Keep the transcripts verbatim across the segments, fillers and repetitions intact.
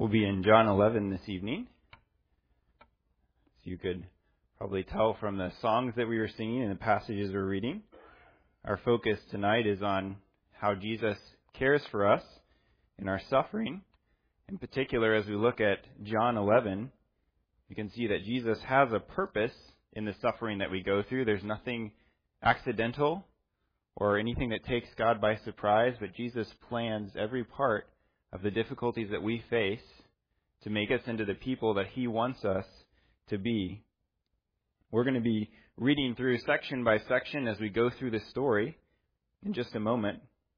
We'll be in John eleven this evening. So you could probably tell from the songs that we were singing and the passages we're reading. Our focus tonight is on how Jesus cares for us in our suffering. In particular, as we look at John eleven, you can see that Jesus has a purpose in the suffering that we go through. There's nothing accidental or anything that takes God by surprise, but Jesus plans every part of the difficulties that we face to make us into the people that He wants us to be. We're going to be reading through section by section as we go through this story in just a moment.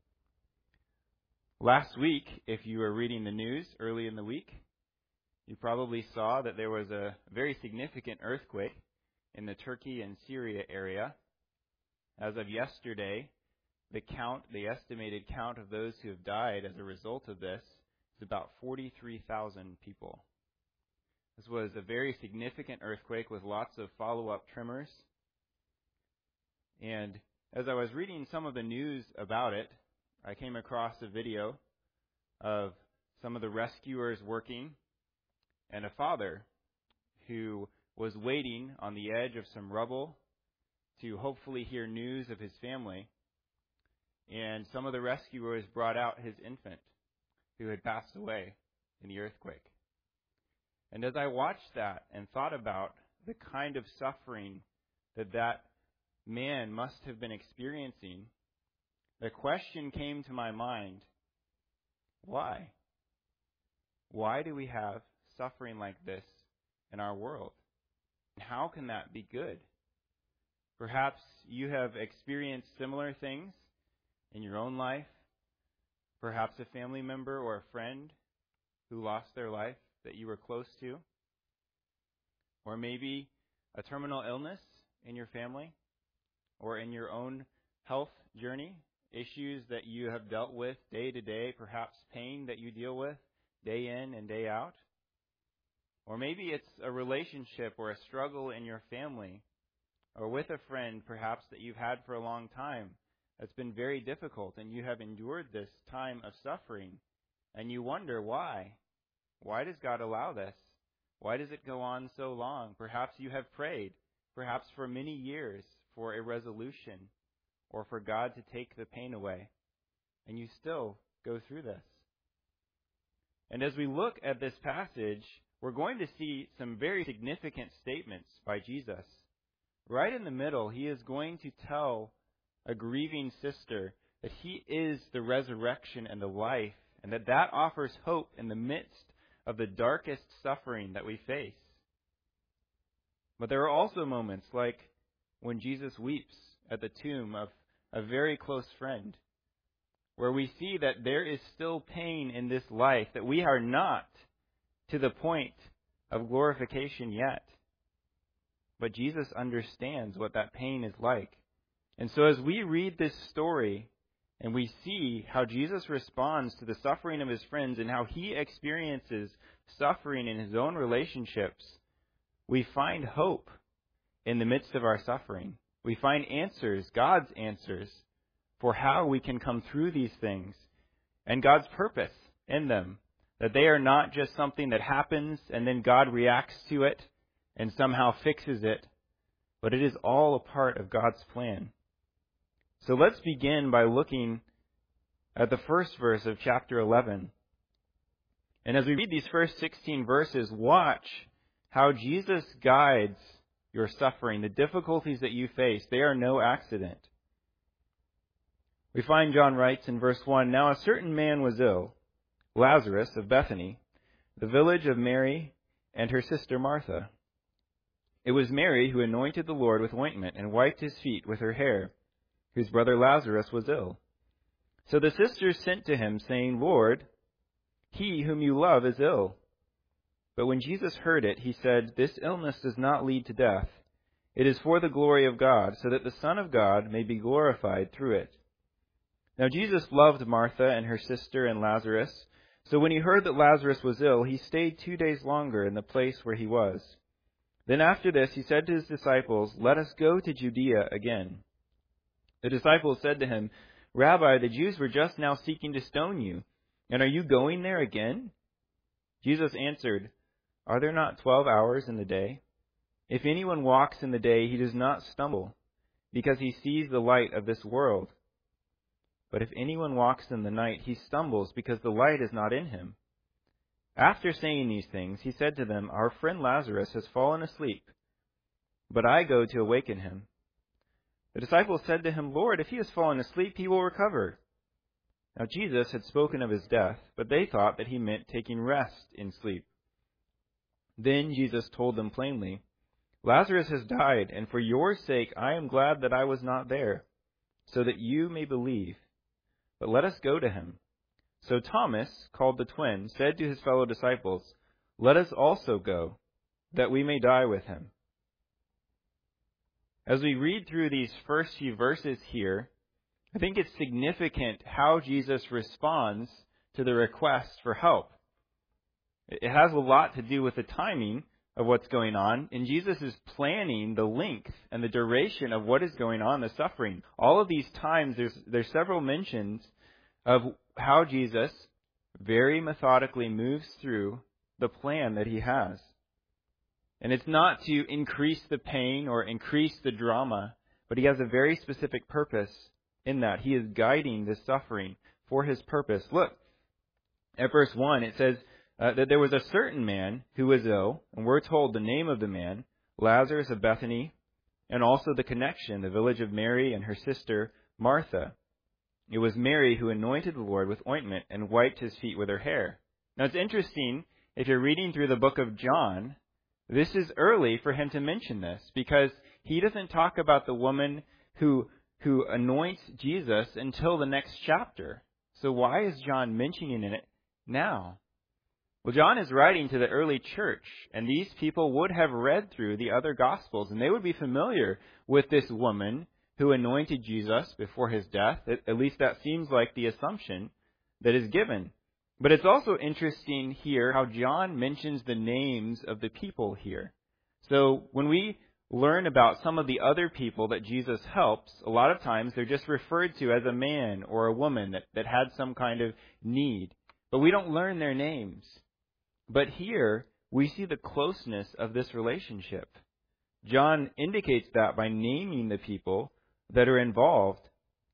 Last week, if you were reading the news early in the week, you probably saw that there was a very significant earthquake in the Turkey and Syria area. As of yesterday, the count, the estimated count of those who have died as a result of this is about forty-three thousand people. This was a very significant earthquake with lots of follow-up tremors. And as I was reading some of the news about it, I came across a video of some of the rescuers working and a father who was waiting on the edge of some rubble to hopefully hear news of his family. And some of the rescuers brought out his infant who had passed away in the earthquake. And as I watched that and thought about the kind of suffering that that man must have been experiencing, the question came to my mind, why? Why do we have suffering like this in our world? And how can that be good? Perhaps you have experienced similar things in your own life, perhaps a family member or a friend who lost their life that you were close to, or maybe a terminal illness in your family or in your own health journey, issues that you have dealt with day to day, perhaps pain that you deal with day in and day out. Or maybe it's a relationship or a struggle in your family or with a friend perhaps that you've had for a long time. It's been very difficult, and you have endured this time of suffering, and you wonder why. Why does God allow this? Why does it go on so long? Perhaps you have prayed, perhaps for many years, for a resolution, or for God to take the pain away, and you still go through this. And as we look at this passage, we're going to see some very significant statements by Jesus. Right in the middle, He is going to tell a grieving sister that He is the resurrection and the life, and that that offers hope in the midst of the darkest suffering that we face. But there are also moments like when Jesus weeps at the tomb of a very close friend, where we see that there is still pain in this life, that we are not to the point of glorification yet. But Jesus understands what that pain is like. And so as we read this story and we see how Jesus responds to the suffering of His friends and how He experiences suffering in His own relationships, we find hope in the midst of our suffering. We find answers, God's answers, for how we can come through these things and God's purpose in them. That they are not just something that happens and then God reacts to it and somehow fixes it, but it is all a part of God's plan. So let's begin by looking at the first verse of chapter eleven. And as we read these first sixteen verses, watch how Jesus guides your suffering, the difficulties that you face. They are no accident. We find John writes in verse one, "Now a certain man was ill, Lazarus of Bethany, the village of Mary and her sister Martha. It was Mary who anointed the Lord with ointment and wiped His feet with her hair, whose brother Lazarus was ill. So the sisters sent to Him, saying, 'Lord, he whom you love is ill.' But when Jesus heard it, He said, 'This illness does not lead to death. It is for the glory of God, so that the Son of God may be glorified through it.' Now Jesus loved Martha and her sister and Lazarus. So when He heard that Lazarus was ill, He stayed two days longer in the place where he was. Then after this He said to His disciples, 'Let us go to Judea again.' The disciples said to Him, 'Rabbi, the Jews were just now seeking to stone you, and are you going there again?' Jesus answered, "Are there not twelve hours in the day? If anyone walks in the day, he does not stumble, because he sees the light of this world. But if anyone walks in the night, he stumbles, because the light is not in him." After saying these things, he said to them, "Our friend Lazarus has fallen asleep, but I go to awaken him." The disciples said to him, "Lord, if he has fallen asleep, he will recover." Now Jesus had spoken of his death, but they thought that he meant taking rest in sleep. Then Jesus told them plainly, "Lazarus has died, and for your sake I am glad that I was not there, so that you may believe. But let us go to him." So Thomas, called the twin, said to his fellow disciples, "Let us also go, that we may die with him." As we read through these first few verses here, I think it's significant how Jesus responds to the request for help. It has a lot to do with the timing of what's going on, and Jesus is planning the length and the duration of what is going on, the suffering. All of these times, there's, there's several mentions of how Jesus very methodically moves through the plan that he has. And it's not to increase the pain or increase the drama, but he has a very specific purpose in that. He is guiding this suffering for his purpose. Look, at verse one, it says uh, that there was a certain man who was ill, and we're told the name of the man, Lazarus of Bethany, and also the connection, the village of Mary and her sister Martha. It was Mary who anointed the Lord with ointment and wiped his feet with her hair. Now it's interesting, if you're reading through the book of John, this is early for him to mention this, because he doesn't talk about the woman who who anoints Jesus until the next chapter. So why is John mentioning it now? Well, John is writing to the early church, and these people would have read through the other Gospels, and they would be familiar with this woman who anointed Jesus before his death. At least that seems like the assumption that is given. But it's also interesting here how John mentions the names of the people here. So when we learn about some of the other people that Jesus helps, a lot of times they're just referred to as a man or a woman that, that had some kind of need. But we don't learn their names. But here, we see the closeness of this relationship. John indicates that by naming the people that are involved.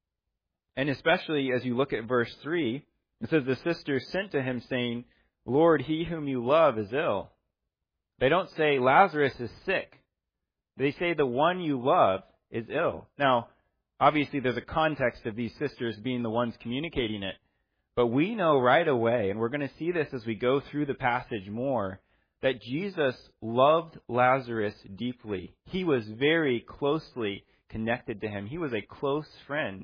And especially as you look at verse three, it says, "The sisters sent to him, saying, 'Lord, he whom you love is ill.'" They don't say Lazarus is sick. They say the one you love is ill. Now, obviously there's a context of these sisters being the ones communicating it. But we know right away, and we're going to see this as we go through the passage more, that Jesus loved Lazarus deeply. He was very closely connected to him. He was a close friend.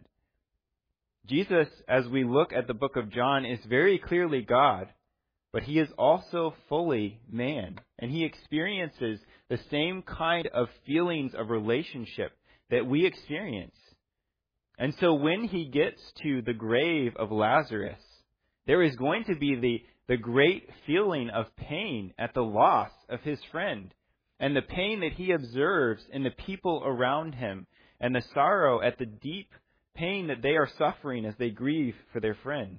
Jesus, as we look at the book of John, is very clearly God, but he is also fully man. And he experiences the same kind of feelings of relationship that we experience. And so when he gets to the grave of Lazarus, there is going to be the, the great feeling of pain at the loss of his friend, and the pain that he observes in the people around him, and the sorrow at the deep pain that they are suffering as they grieve for their friend.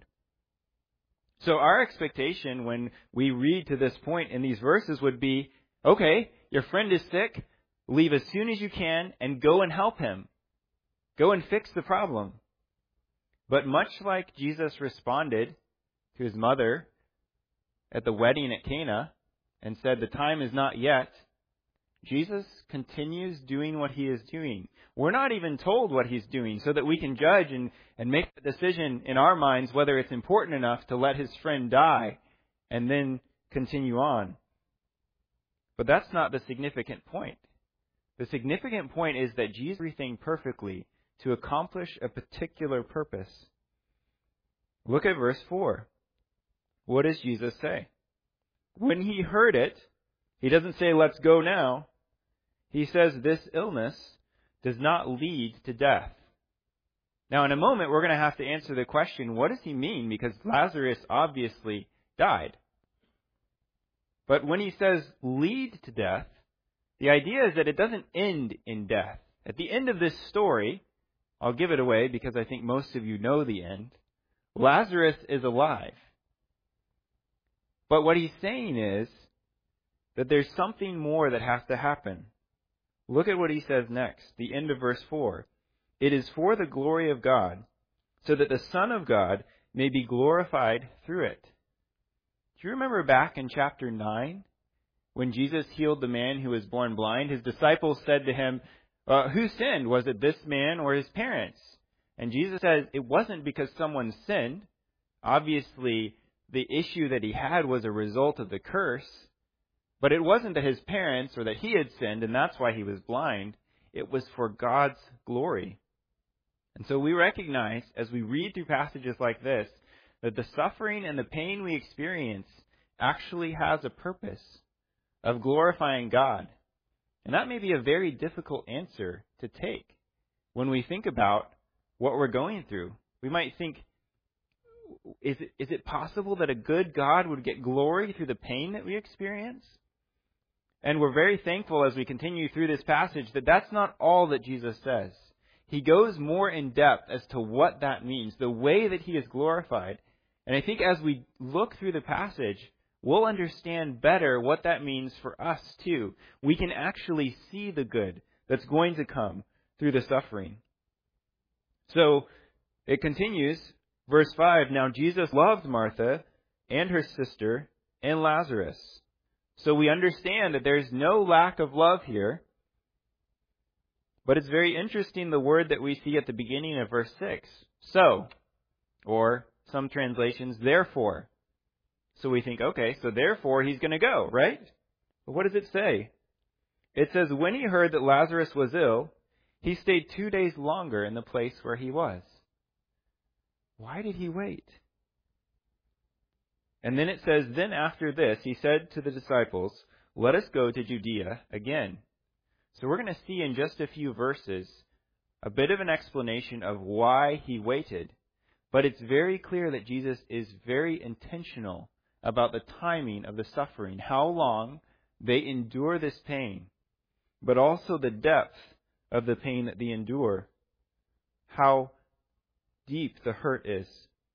So our expectation when we read to this point in these verses would be, okay, your friend is sick, leave as soon as you can and go and help him. Go and fix the problem. But much like Jesus responded to his mother at the wedding at Cana and said, "The time is not yet," Jesus continues doing what he is doing. We're not even told what he's doing so that we can judge and, and make the decision in our minds whether it's important enough to let his friend die and then continue on. But that's not the significant point. The significant point is that Jesus did everything perfectly to accomplish a particular purpose. Look at verse four. What does Jesus say? When he heard it, he doesn't say, "Let's go now." He says this illness does not lead to death. Now, in a moment, we're going to have to answer the question, what does he mean? Because Lazarus obviously died. But when he says lead to death, the idea is that it doesn't end in death. At the end of this story, I'll give it away because I think most of you know the end, Lazarus is alive. But what he's saying is that there's something more that has to happen. Look at what he says next, the end of verse four. It is for the glory of God, so that the Son of God may be glorified through it. Do you remember back in chapter nine, when Jesus healed the man who was born blind? His disciples said to him, uh, who sinned? Was it this man or his parents? And Jesus says it wasn't because someone sinned. Obviously, the issue that he had was a result of the curse. But it wasn't that his parents or that he had sinned, and that's why he was blind. It was for God's glory. And so we recognize, as we read through passages like this, that the suffering and the pain we experience actually has a purpose of glorifying God. And that may be a very difficult answer to take when we think about what we're going through. We might think, is it, is it possible that a good God would get glory through the pain that we experience? And we're very thankful as we continue through this passage that that's not all that Jesus says. He goes more in depth as to what that means, the way that he is glorified. And I think as we look through the passage, we'll understand better what that means for us too. We can actually see the good that's going to come through the suffering. So it continues, verse five, now Jesus loved Martha and her sister and Lazarus. So we understand that there's no lack of love here. But it's very interesting the word that we see at the beginning of verse six. So, or some translations, therefore. So we think, okay, so therefore he's going to go, right? But what does it say? It says, when he heard that Lazarus was ill, he stayed two days longer in the place where he was. Why did he wait? And then it says, then after this, he said to the disciples, let us go to Judea again. So we're going to see in just a few verses a bit of an explanation of why he waited. But it's very clear that Jesus is very intentional about the timing of the suffering, how long they endure this pain, but also the depth of the pain that they endure, how deep the hurt is.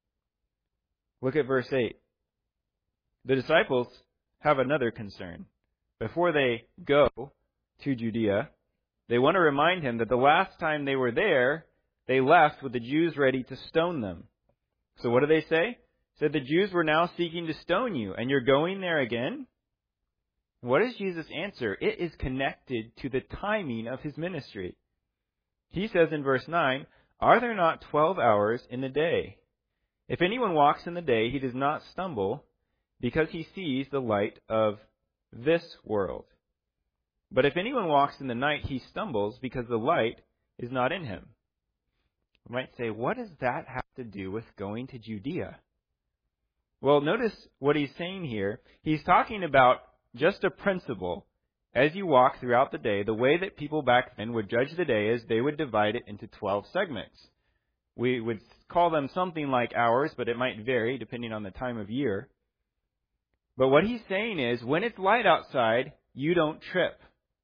Look at verse eight. The disciples have another concern. Before they go to Judea, they want to remind him that the last time they were there, they left with the Jews ready to stone them. So what do they say? Said the Jews were now seeking to stone you, and you're going there again? What is Jesus' answer? It is connected to the timing of his ministry. He says in verse nine, are there not twelve hours in the day? If anyone walks in the day, he does not stumble, because he sees the light of this world. But if anyone walks in the night, he stumbles, because the light is not in him. You might say, what does that have to do with going to Judea? Well, notice what he's saying here. He's talking about just a principle. As you walk throughout the day, the way that people back then would judge the day is they would divide it into twelve segments. We would call them something like hours, but it might vary depending on the time of year. But what he's saying is, when it's light outside, you don't trip.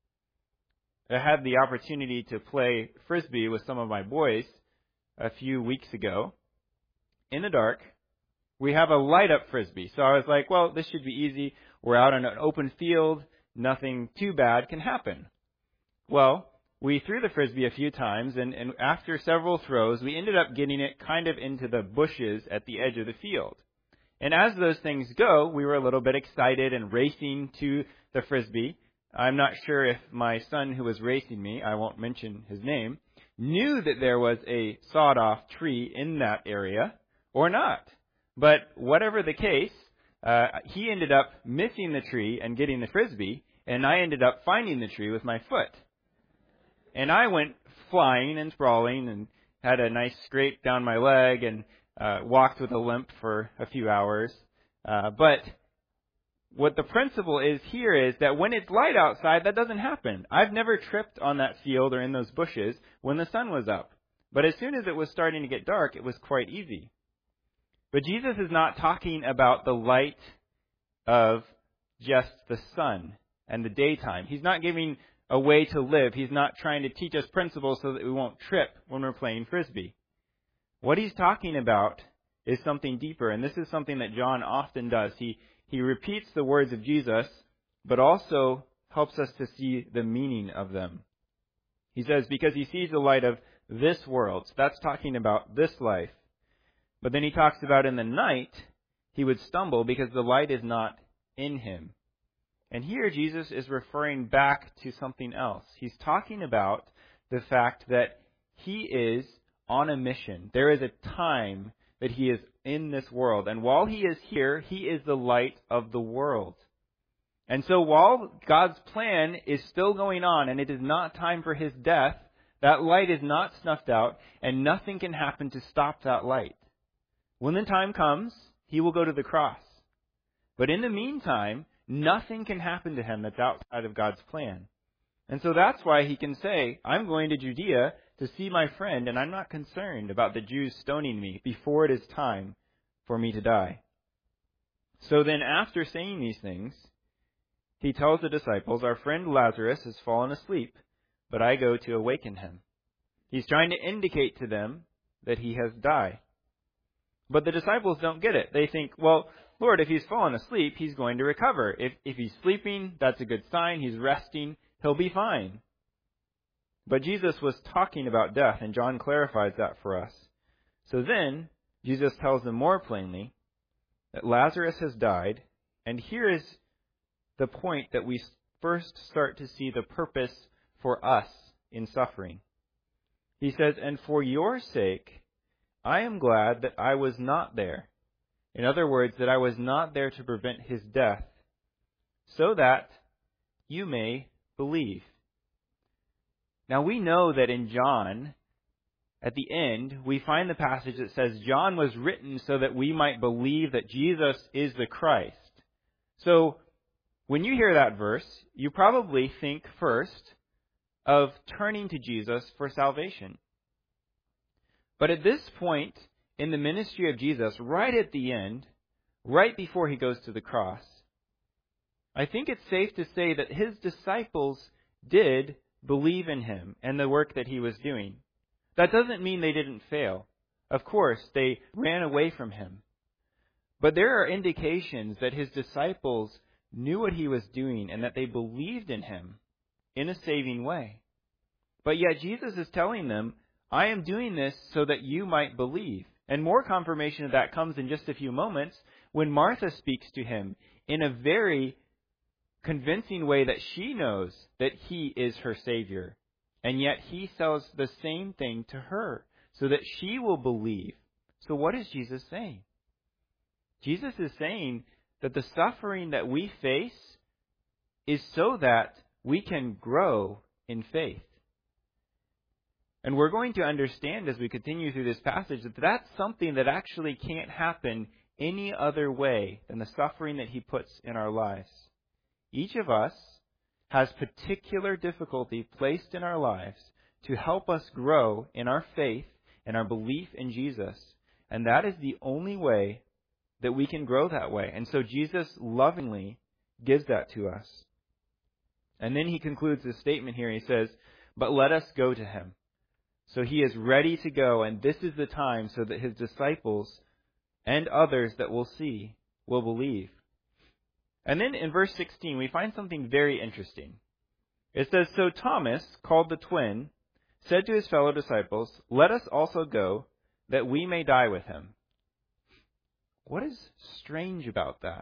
I had the opportunity to play Frisbee with some of my boys a few weeks ago. In the dark, we have a light-up Frisbee. So I was like, well, this should be easy. We're out on an open field. Nothing too bad can happen. Well, we threw the Frisbee a few times, and, and after several throws, we ended up getting it kind of into the bushes at the edge of the field. And as those things go, we were a little bit excited and racing to the Frisbee. I'm not sure if my son who was racing me, I won't mention his name, knew that there was a sawed-off tree in that area or not. But whatever the case, uh, he ended up missing the tree and getting the Frisbee, and I ended up finding the tree with my foot. And I went flying and sprawling and had a nice scrape down my leg and uh, walked with a limp for a few hours. Uh, but what the principle is here is that when it's light outside, that doesn't happen. I've never tripped on that field or in those bushes when the sun was up. But as soon as it was starting to get dark, it was quite easy. But Jesus is not talking about the light of just the sun and the daytime. He's not giving a way to live. He's not trying to teach us principles so that we won't trip when we're playing Frisbee. What he's talking about is something deeper, and this is something that John often does. He he repeats the words of Jesus, but also helps us to see the meaning of them. He says, because he sees the light of this world. So that's talking about this life. But then he talks about in the night, he would stumble because the light is not in him. And here Jesus is referring back to something else. He's talking about the fact that he is on a mission. There is a time that he is in this world. And while he is here, he is the light of the world. And so while God's plan is still going on and it is not time for his death, that light is not snuffed out and nothing can happen to stop that light. When the time comes, he will go to the cross. But in the meantime, nothing can happen to him that's outside of God's plan. And so that's why he can say, I'm going to Judea to see my friend, and I'm not concerned about the Jews stoning me before it is time for me to die. So then after saying these things, he tells the disciples, our friend Lazarus has fallen asleep, but I go to awaken him. He's trying to indicate to them that he has died. But the disciples don't get it. They think, well, Lord, if he's fallen asleep, he's going to recover. If, if he's sleeping, that's a good sign. He's resting. He'll be fine. But Jesus was talking about death, and John clarifies that for us. So then, Jesus tells them more plainly that Lazarus has died, and here is the point that we first start to see the purpose for us in suffering. He says, and for your sake, I am glad that I was not there. In other words, that I was not there to prevent his death, so that you may believe. Now we know that in John, at the end, we find the passage that says John was written so that we might believe that Jesus is the Christ. So when you hear that verse, you probably think first of turning to Jesus for salvation. But at this point in the ministry of Jesus, right at the end, right before he goes to the cross, I think it's safe to say that his disciples did believe in him and the work that he was doing. That doesn't mean they didn't fail. Of course, they ran away from him. But there are indications that his disciples knew what he was doing and that they believed in him in a saving way. But yet Jesus is telling them, I am doing this so that you might believe. And more confirmation of that comes in just a few moments when Martha speaks to him in a very convincing way that she knows that he is her Savior. And yet he says the same thing to her so that she will believe. So what is Jesus saying? Jesus is saying that the suffering that we face is so that we can grow in faith. And we're going to understand as we continue through this passage that that's something that actually can't happen any other way than the suffering that he puts in our lives. Each of us has particular difficulty placed in our lives to help us grow in our faith and our belief in Jesus. And that is the only way that we can grow that way. And so Jesus lovingly gives that to us. And then he concludes this statement here. He says, but let us go to him. So he is ready to go, and this is the time so that his disciples and others that will see will believe. And then in verse sixteen, we find something very interesting. It says, so Thomas, called the twin, said to his fellow disciples, let us also go, that we may die with him. What is strange about that?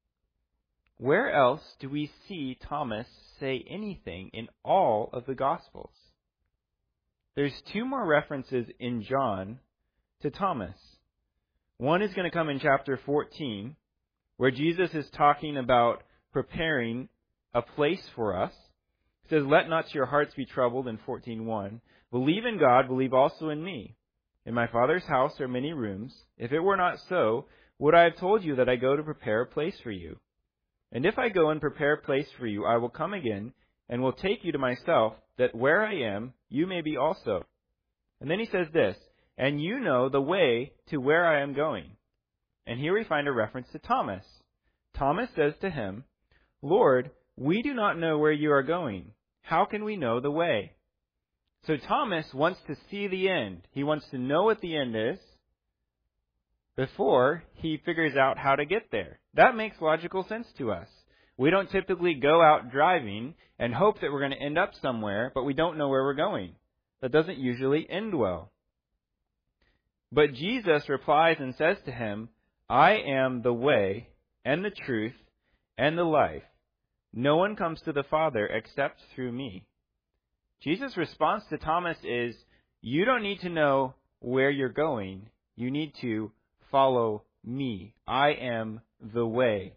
Where else do we see Thomas say anything in all of the Gospels? There's two more references in John to Thomas. One is going to come in chapter fourteen, where Jesus is talking about preparing a place for us. It says, let not your hearts be troubled in fourteen one. Believe in God, believe also in me. In my Father's house are many rooms. If it were not so, would I have told you that I go to prepare a place for you? And if I go and prepare a place for you, I will come again and will take you to myself, that where I am, you may be also. And then he says this, and you know the way to where I am going. And here we find a reference to Thomas. Thomas says to him, Lord, we do not know where you are going. How can we know the way? So Thomas wants to see the end. He wants to know what the end is before he figures out how to get there. that makes logical sense to us. We don't typically go out driving and hope that we're going to end up somewhere, but we don't know where we're going. That doesn't usually end well. But Jesus replies and says to him, I am the way and the truth and the life. No one comes to the Father except through me. Jesus' response to Thomas is, you don't need to know where you're going. You need to follow me. I am the way.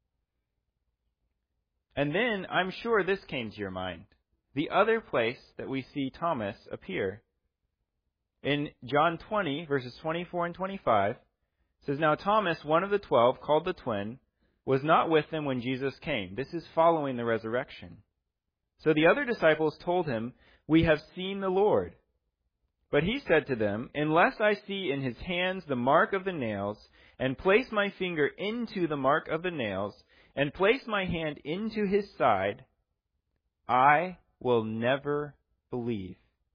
And then I'm sure this came to your mind. The other place that we see Thomas appear. In John twenty, verses twenty-four and twenty-five, it says, Now Thomas, one of the twelve, called the twin, was not with them when Jesus came. This is following the resurrection. So the other disciples told him, We have seen the Lord. But he said to them, Unless I see in his hands the mark of the nails, and place my finger into the mark of the nails, and place my hand into his side, I will never believe.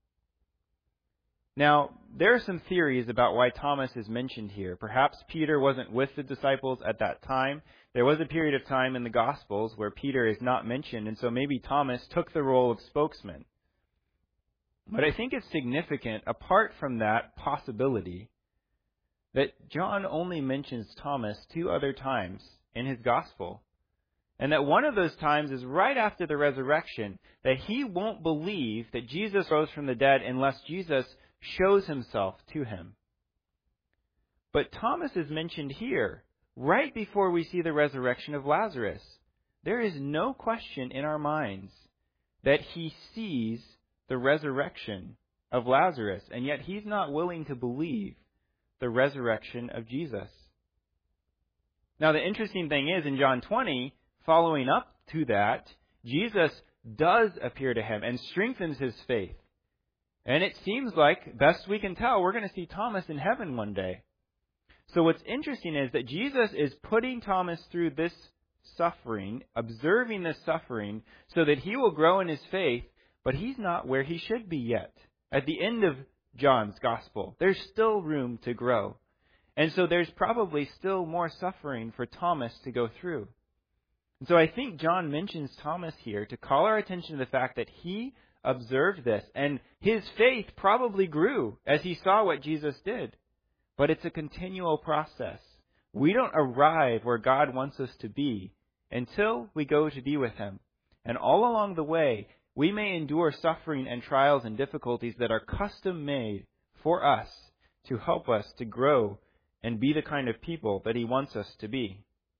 Now, there are some theories about why Thomas is mentioned here. Perhaps Peter wasn't with the disciples at that time. There was a period of time in the Gospels where Peter is not mentioned, and so maybe Thomas took the role of spokesman. But I think it's significant, apart from that possibility, that John only mentions Thomas two other times in his Gospel. And that one of those times is right after the resurrection, that he won't believe that Jesus rose from the dead unless Jesus shows himself to him. But Thomas is mentioned here, right before we see the resurrection of Lazarus. There is no question in our minds that he sees the resurrection of Lazarus, and yet he's not willing to believe the resurrection of Jesus. Now, the interesting thing is, in John twenty, following up to that, Jesus does appear to him and strengthens his faith. And it seems like, best we can tell, we're going to see Thomas in heaven one day. So what's interesting is that Jesus is putting Thomas through this suffering, observing this suffering, so that he will grow in his faith, but he's not where he should be yet. At the end of John's Gospel, there's still room to grow. And so there's probably still more suffering for Thomas to go through. And so I think John mentions Thomas here to call our attention to the fact that he observed this, and his faith probably grew as he saw what Jesus did. But it's a continual process. We don't arrive where God wants us to be until we go to be with him. And all along the way, we may endure suffering and trials and difficulties that are custom made for us to help us to grow and be the kind of people that he wants us to be.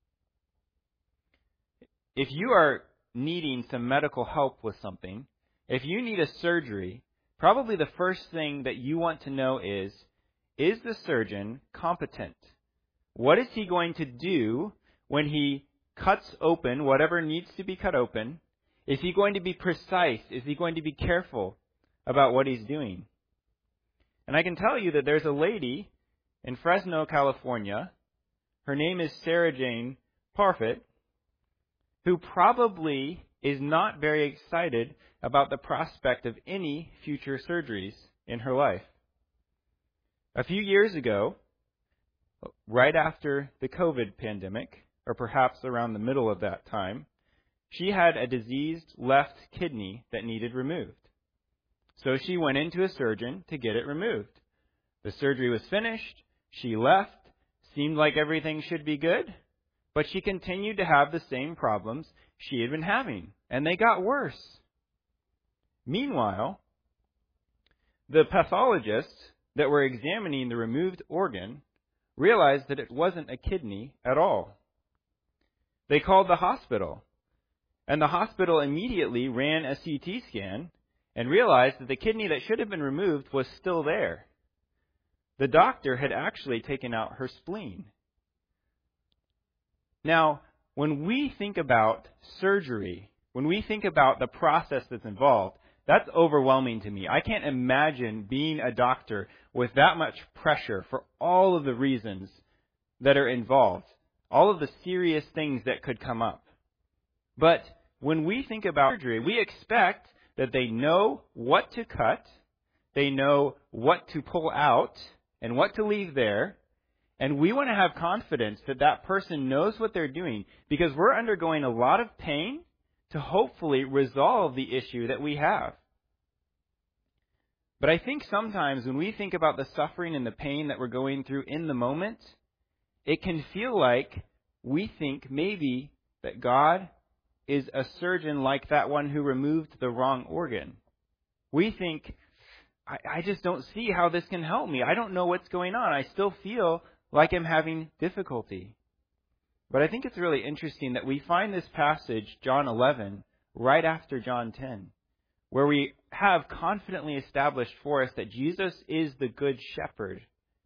If you are needing some medical help with something, if you need a surgery, probably the first thing that you want to know is, is the surgeon competent? What is he going to do when he cuts open whatever needs to be cut open? Is he going to be precise? Is he going to be careful about what he's doing? And I can tell you that there's a lady in Fresno, California. Her name is Sarah Jane Parfit, who probably is not very excited about the prospect of any future surgeries in her life. A few years ago, right after the COVID pandemic, or perhaps around the middle of that time, she had a diseased left kidney that needed removed. So she went into a surgeon to get it removed. The surgery was finished. She left. Seemed like everything should be good. But she continued to have the same problems she had been having, and they got worse. Meanwhile, the pathologists that were examining the removed organ realized that it wasn't a kidney at all. They called the hospital, and the hospital immediately ran a C T scan and realized that the kidney that should have been removed was still there. The doctor had actually taken out her spleen. Now, when we think about surgery, when we think about the process that's involved, that's overwhelming to me. I can't imagine being a doctor with that much pressure for all of the reasons that are involved, all of the serious things that could come up. But when we think about surgery, we expect that they know what to cut, they know what to pull out and what to leave there, And we want to have confidence that that person knows what they're doing because we're undergoing a lot of pain to hopefully resolve the issue that we have. But I think sometimes when we think about the suffering and the pain that we're going through in the moment, it can feel like we think maybe that God is a surgeon like that one who removed the wrong organ. We think, I, I just don't see how this can help me. I don't know what's going on. I still feel like I'm having difficulty. But I think it's really interesting that we find this passage, John eleven, right after John ten, where we have confidently established for us that Jesus is the good shepherd.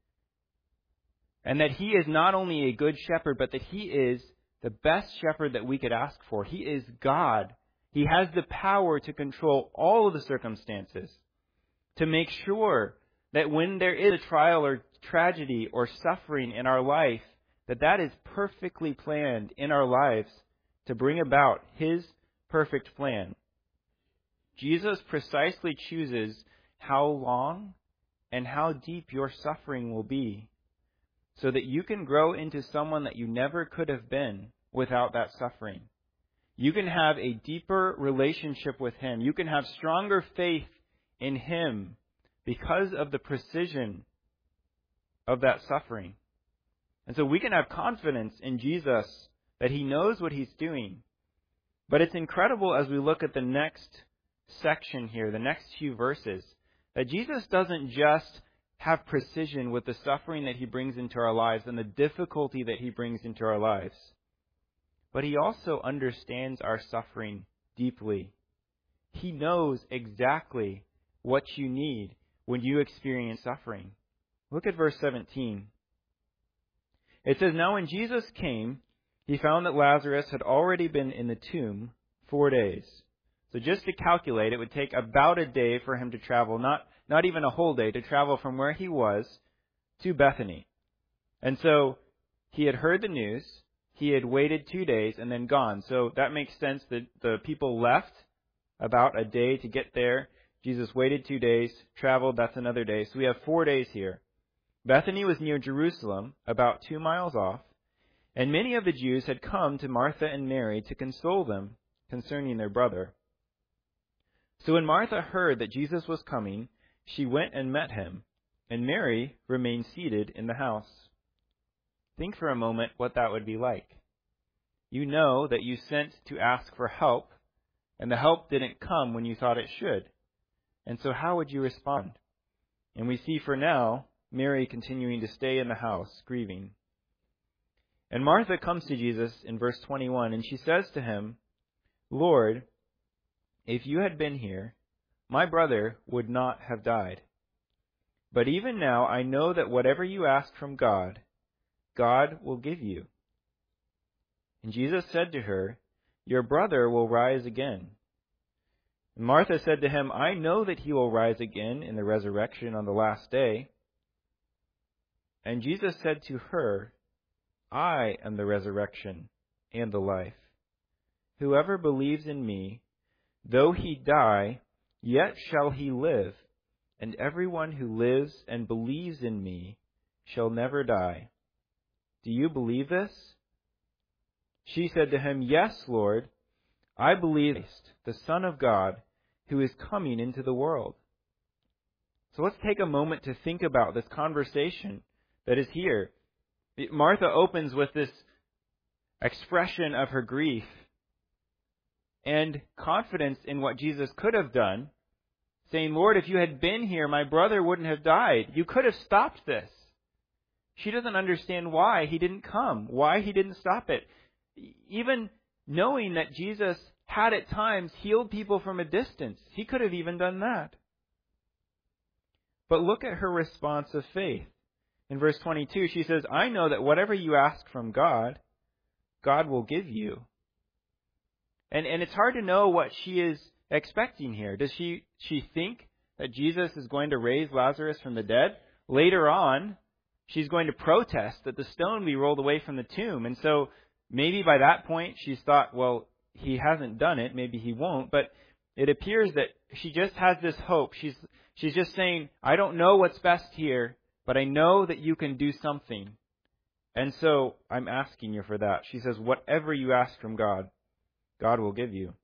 And that he is not only a good shepherd, but that he is the best shepherd that we could ask for. He is God. He has the power to control all of the circumstances, to make sure that when there is a trial or tragedy or suffering in our life, that that is perfectly planned in our lives to bring about his perfect plan. Jesus precisely chooses how long and how deep your suffering will be so that you can grow into someone that you never could have been without that suffering. You can have a deeper relationship with him. You can have stronger faith in him because of the precision of that suffering. And so we can have confidence in Jesus that he knows what he's doing. But it's incredible as we look at the next section here, the next few verses, that Jesus doesn't just have precision with the suffering that he brings into our lives and the difficulty that he brings into our lives, but he also understands our suffering deeply. He knows exactly what you need when you experience suffering. Look at verse seventeen. It says, "Now when Jesus came, he found that Lazarus had already been in the tomb four days." So just to calculate, it would take about a day for him to travel, not, not even a whole day, to travel from where he was to Bethany. And so he had heard the news, he had waited two days and then gone. So that makes sense that the people left about a day to get there. Jesus waited two days, traveled, that's another day. So we have four days here. Bethany was near Jerusalem, about two miles off, and many of the Jews had come to Martha and Mary to console them concerning their brother. So when Martha heard that Jesus was coming, she went and met him, and Mary remained seated in the house. Think for a moment what that would be like. You know that you sent to ask for help, and the help didn't come when you thought it should. And so how would you respond? And we see for now Mary continuing to stay in the house, grieving. And Martha comes to Jesus in verse twenty-one, and she says to him, "Lord, if you had been here, my brother would not have died. But even now I know that whatever you ask from God, God will give you." And Jesus said to her, "Your brother will rise again." And Martha said to him, "I know that he will rise again in the resurrection on the last day." And Jesus said to her, "I am the resurrection and the life. Whoever believes in me, though he die, yet shall he live, and everyone who lives and believes in me shall never die. Do you believe this?" She said to him, "Yes, Lord, I believe Christ, the Son of God, who is coming into the world." So let's take a moment to think about this conversation that is here. Martha opens with this expression of her grief and confidence in what Jesus could have done, saying, "Lord, if you had been here, my brother wouldn't have died. You could have stopped this." She doesn't understand why he didn't come, why he didn't stop it. Even knowing that Jesus had at times healed people from a distance, he could have even done that. But look at her response of faith. In verse twenty-two, she says, "I know that whatever you ask from God, God will give you." And and it's hard to know what she is expecting here. Does she, she think that Jesus is going to raise Lazarus from the dead? Later on, she's going to protest that the stone be rolled away from the tomb. And so maybe by that point she's thought, well, he hasn't done it. Maybe he won't. But it appears that she just has this hope. She's she's just saying, "I don't know what's best here, but I know that you can do something. And so I'm asking you for that. She says, whatever you ask from God, God will give you.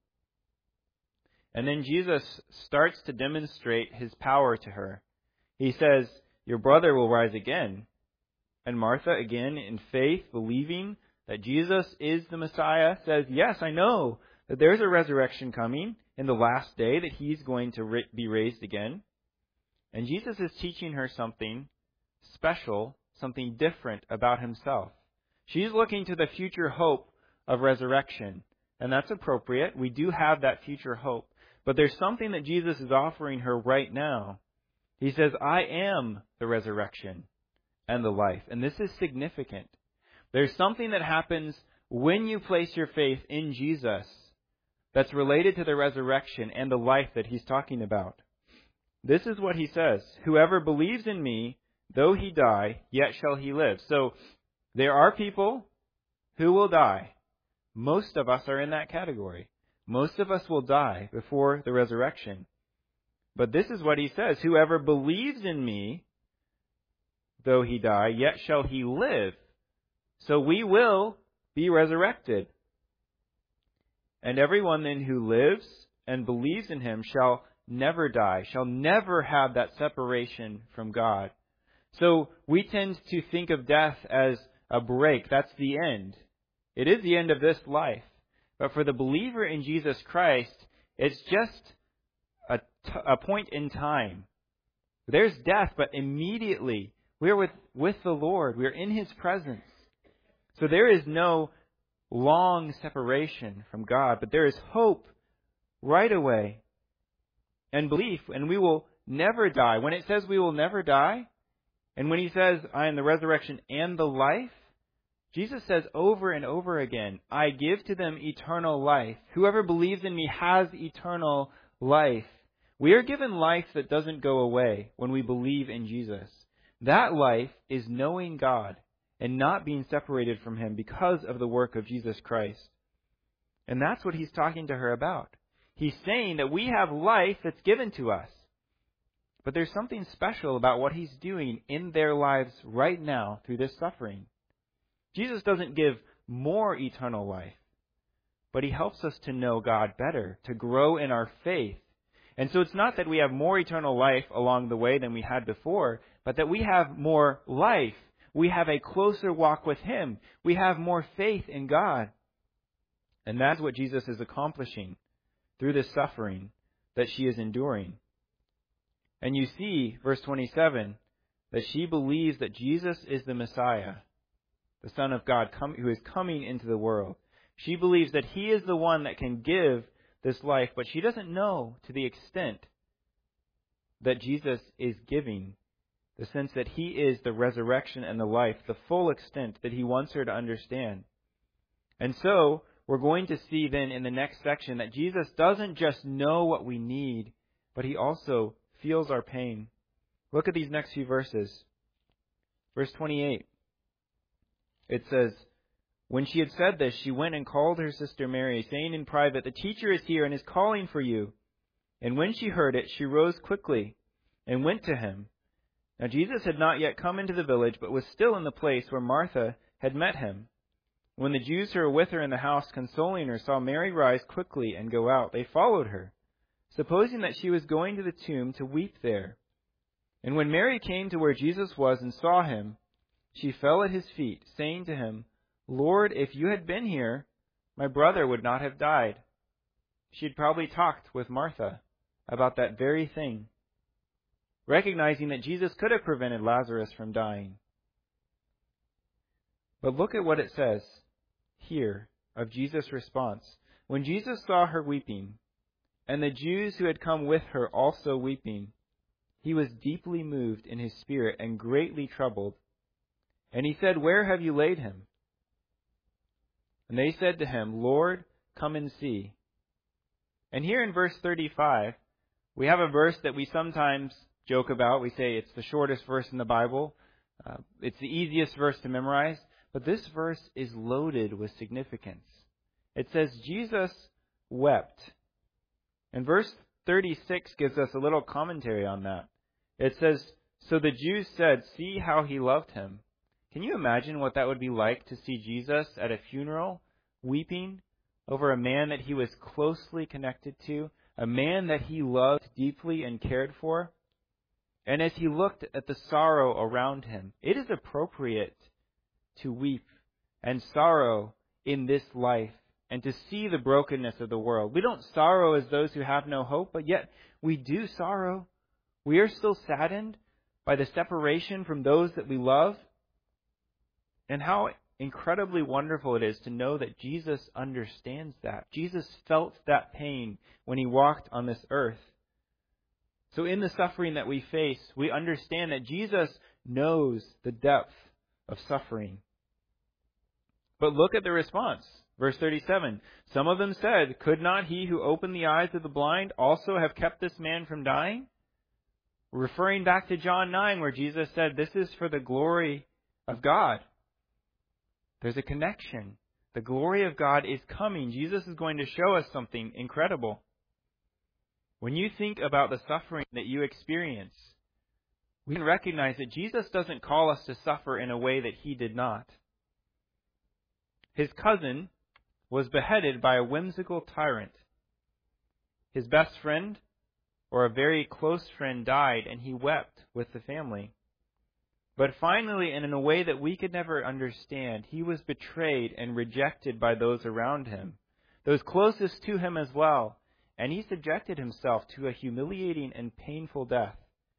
And then Jesus starts to demonstrate his power to her. He says, your brother will rise again. And Martha, again, in faith, believing that Jesus is the Messiah, says, yes, I know that there's a resurrection coming in the last day, that he's going to be raised again. And Jesus is teaching her something special, something different about himself. She's looking to the future hope of resurrection, and that's appropriate. We do have that future hope. But there's something that Jesus is offering her right now. He says, I am the resurrection and the life. And this is significant. There's something that happens when you place your faith in Jesus that's related to the resurrection and the life that he's talking about. This is what he says, whoever believes in me, though he die, yet shall he live. So there are people who will die. Most of us are in that category. Most of us will die before the resurrection. But this is what he says, whoever believes in me, though he die, yet shall he live. So we will be resurrected. And everyone then who lives and believes in him shall never die, shall never have that separation from God. So we tend to think of death as a break. That's the end. It is the end of this life. But for the believer in Jesus Christ, it's just a, t- a point in time. There's death, but immediately we're with, with the Lord. We're in his presence. So there is no long separation from God, but there is hope right away and belief, and we will never die. When it says we will never die, and when he says, I am the resurrection and the life, Jesus says over and over again, I give to them eternal life. Whoever believes in me has eternal life. We are given life that doesn't go away when we believe in Jesus. That life is knowing God and not being separated from him because of the work of Jesus Christ. And that's what he's talking to her about. He's saying that we have life that's given to us. But there's something special about what he's doing in their lives right now through this suffering. Jesus doesn't give more eternal life, but he helps us to know God better, to grow in our faith. And so it's not that we have more eternal life along the way than we had before, but that we have more life. We have a closer walk with him. We have more faith in God. And that's what Jesus is accomplishing through this suffering that she is enduring. And you see, verse twenty-seven, that she believes that Jesus is the Messiah, the Son of God who is coming into the world. She believes that he is the one that can give this life, but she doesn't know to the extent that Jesus is giving, the sense that he is the resurrection and the life, the full extent that he wants her to understand. And so, we're going to see then in the next section that Jesus doesn't just know what we need, but he also feels our pain. Look at these next few verses. Verse twenty-eight. It says, when she had said this, she went and called her sister Mary, saying in private, the teacher is here and is calling for you. And when she heard it, she rose quickly and went to him. Now Jesus had not yet come into the village, but was still in the place where Martha had met him. When the Jews who were with her in the house consoling her saw Mary rise quickly and go out, they followed her, supposing that she was going to the tomb to weep there. And when Mary came to where Jesus was and saw him, she fell at his feet, saying to him, Lord, if you had been here, my brother would not have died. She had probably talked with Martha about that very thing, recognizing that Jesus could have prevented Lazarus from dying. But look at what it says here of Jesus' response. When Jesus saw her weeping, and the Jews who had come with her also weeping, he was deeply moved in his spirit and greatly troubled. And he said, where have you laid him? And they said to him, Lord, come and see. And here in verse thirty-five, we have a verse that we sometimes joke about. We say it's the shortest verse in the Bible. Uh, it's the easiest verse to memorize. But this verse is loaded with significance. It says, Jesus wept. And verse thirty-six gives us a little commentary on that. It says, so the Jews said, see how he loved him. Can you imagine what that would be like to see Jesus at a funeral weeping over a man that he was closely connected to, a man that he loved deeply and cared for? And as he looked at the sorrow around him, it is appropriate to weep and sorrow in this life and to see the brokenness of the world. We don't sorrow as those who have no hope, but yet we do sorrow. We are still saddened by the separation from those that we love. And how incredibly wonderful it is to know that Jesus understands that. Jesus felt that pain when he walked on this earth. So in the suffering that we face, we understand that Jesus knows the depth of suffering. But look at the response. Verse thirty-seven, some of them said, could not he who opened the eyes of the blind also have kept this man from dying? Referring back to John nine, where Jesus said, this is for the glory of God. There's a connection. The glory of God is coming. Jesus is going to show us something incredible. When you think about the suffering that you experience, we can recognize that Jesus doesn't call us to suffer in a way that he did not. His cousin was beheaded by a whimsical tyrant. His best friend, or a very close friend, died, and he wept with the family. But finally, and in a way that we could never understand, he was betrayed and rejected by those around him, those closest to him as well, and he subjected himself to a humiliating and painful death.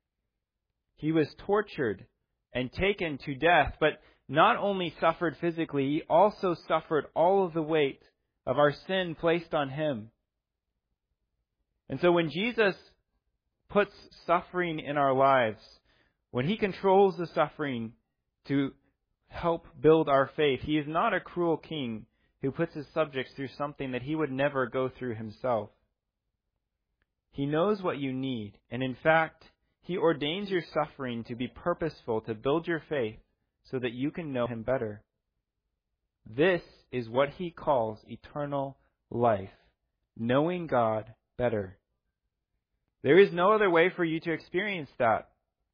He was tortured and taken to death, but not only suffered physically, he also suffered all of the weight of our sin placed on him. And so when Jesus puts suffering in our lives, when he controls the suffering to help build our faith, he is not a cruel king who puts his subjects through something that he would never go through himself. He knows what you need, and in fact, he ordains your suffering to be purposeful, to build your faith, so that you can know him better. This is what he calls eternal life, knowing God better. There is no other way for you to experience that.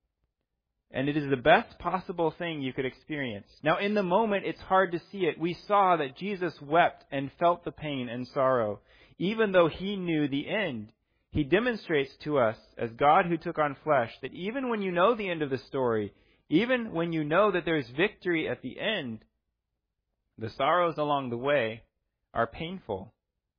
And it is the best possible thing you could experience. Now, in the moment, it's hard to see it. We saw that Jesus wept and felt the pain and sorrow, even though he knew the end. He demonstrates to us, as God who took on flesh, that even when you know the end of the story, even when you know that there's victory at the end, the sorrows along the way are painful.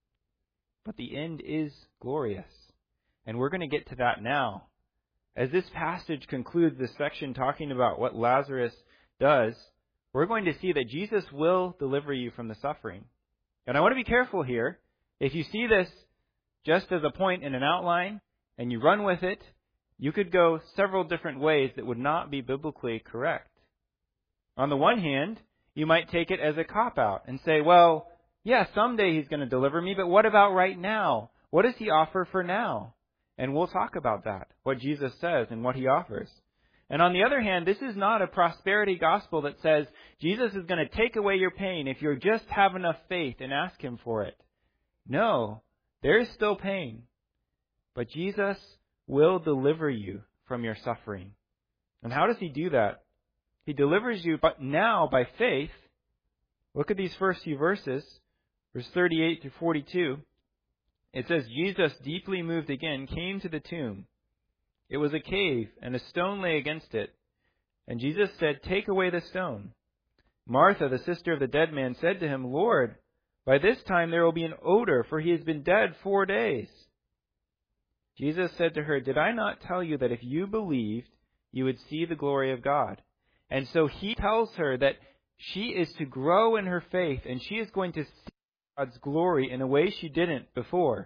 But the end is glorious. And we're going to get to that now. As this passage concludes this section talking about what Lazarus does, we're going to see that Jesus will deliver you from the suffering. And I want to be careful here. If you see this just as a point in an outline and you run with it, you could go several different ways that would not be biblically correct. On the one hand, you might take it as a cop-out and say, well, yeah, someday he's going to deliver me, but what about right now? What does he offer for now? And we'll talk about that, what Jesus says and what he offers. And on the other hand, this is not a prosperity gospel that says Jesus is going to take away your pain if you just have enough faith and ask him for it. No, there is still pain. But Jesus will deliver you from your suffering. And how does he do that? He delivers you but now by faith. Look at these first few verses, verse thirty-eight to forty-two. It says, Jesus, deeply moved again, came to the tomb. It was a cave, and a stone lay against it. And Jesus said, take away the stone. Martha, the sister of the dead man, said to him, Lord, by this time there will be an odor, for he has been dead four days. Jesus said to her, did I not tell you that if you believed, you would see the glory of God? And so he tells her that she is to grow in her faith, and she is going to see God's glory in a way she didn't before.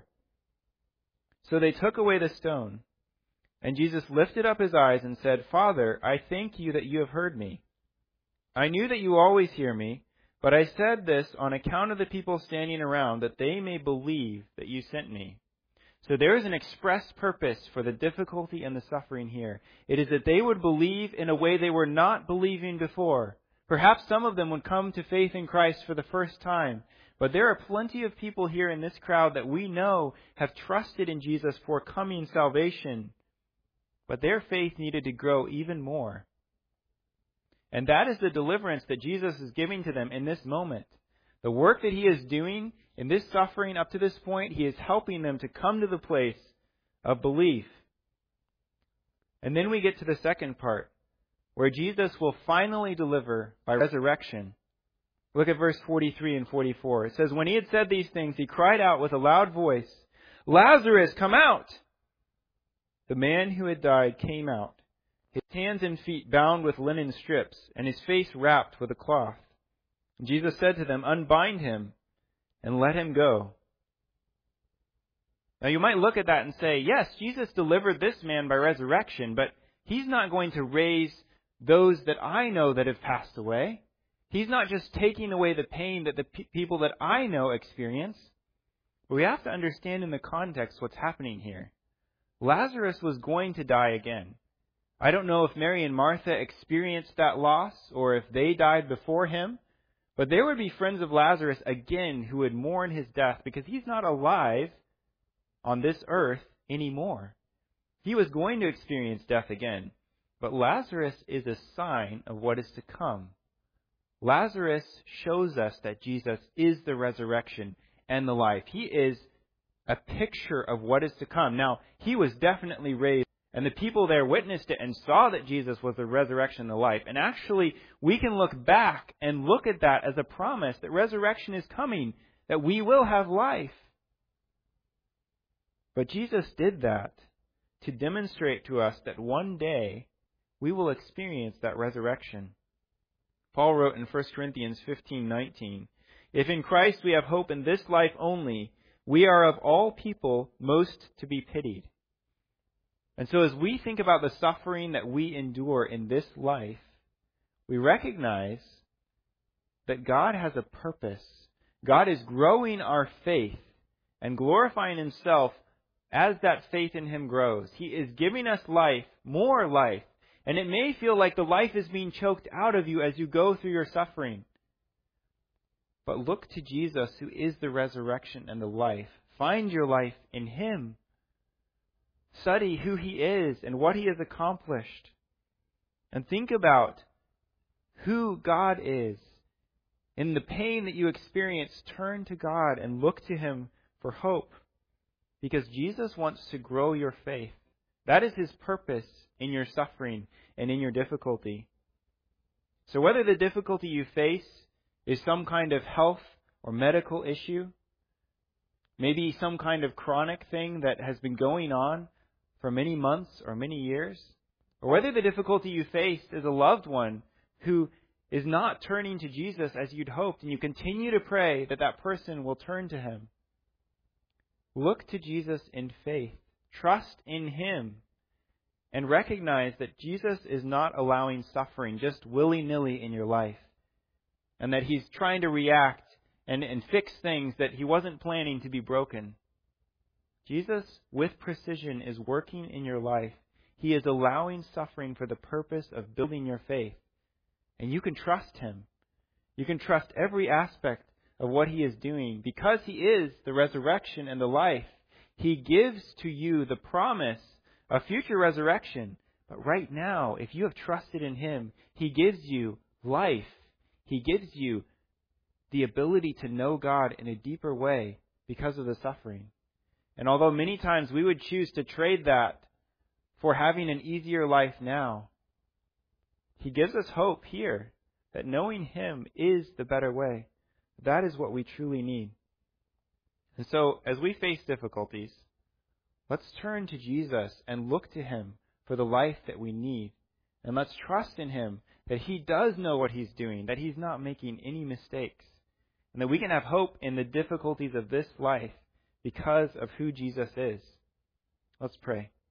So they took away the stone. And Jesus lifted up his eyes and said, Father, I thank you that you have heard me. I knew that you always hear me, but I said this on account of the people standing around, that they may believe that you sent me. So there is an express purpose for the difficulty and the suffering here. It is that they would believe in a way they were not believing before. Perhaps some of them would come to faith in Christ for the first time. But there are plenty of people here in this crowd that we know have trusted in Jesus for coming salvation. But their faith needed to grow even more. And that is the deliverance that Jesus is giving to them in this moment. The work that He is doing in this suffering up to this point, He is helping them to come to the place of belief. And then we get to the second part, where Jesus will finally deliver by resurrection. Look at verse forty-three and forty-four. It says, "When He had said these things, He cried out with a loud voice, 'Lazarus, come out!' The man who had died came out, his hands and feet bound with linen strips, and his face wrapped with a cloth. Jesus said to them, 'Unbind him and let him go.'" Now you might look at that and say, yes, Jesus delivered this man by resurrection, but He's not going to raise those that I know that have passed away. He's not just taking away the pain that the pe- people that I know experience. But we have to understand in the context what's happening here. Lazarus was going to die again. I don't know if Mary and Martha experienced that loss or if they died before him, but there would be friends of Lazarus again who would mourn his death because he's not alive on this earth anymore. He was going to experience death again, but Lazarus is a sign of what is to come. Lazarus shows us that Jesus is the resurrection and the life. He is a picture of what is to come. Now, he was definitely raised, and the people there witnessed it and saw that Jesus was the resurrection and the life. And actually, we can look back and look at that as a promise that resurrection is coming, that we will have life. But Jesus did that to demonstrate to us that one day we will experience that resurrection. Paul wrote in First Corinthians fifteen nineteen, "If in Christ we have hope in this life only, we are of all people most to be pitied." And so as we think about the suffering that we endure in this life, we recognize that God has a purpose. God is growing our faith and glorifying Himself as that faith in Him grows. He is giving us life, more life. And it may feel like the life is being choked out of you as you go through your suffering. But look to Jesus, who is the resurrection and the life. Find your life in Him. Study who He is and what He has accomplished. And think about who God is. In the pain that you experience, turn to God and look to Him for hope. Because Jesus wants to grow your faith. That is His purpose in your suffering and in your difficulty. So whether the difficulty you face is some kind of health or medical issue, maybe some kind of chronic thing that has been going on for many months or many years, or whether the difficulty you face is a loved one who is not turning to Jesus as you'd hoped, and you continue to pray that that person will turn to Him. Look to Jesus in faith. Trust in Him. And recognize that Jesus is not allowing suffering just willy-nilly in your life. And that He's trying to react and, and fix things that He wasn't planning to be broken. Jesus, with precision, is working in your life. He is allowing suffering for the purpose of building your faith. And you can trust Him. You can trust every aspect of what He is doing. Because He is the resurrection and the life, He gives to you the promise of future resurrection. But right now, if you have trusted in Him, He gives you life. He gives you the ability to know God in a deeper way because of the suffering. And although many times we would choose to trade that for having an easier life now, He gives us hope here that knowing Him is the better way. That is what we truly need. And so, as we face difficulties, let's turn to Jesus and look to Him for the life that we need. And let's trust in Him that He does know what He's doing, that He's not making any mistakes, and that we can have hope in the difficulties of this life because of who Jesus is. Let's pray.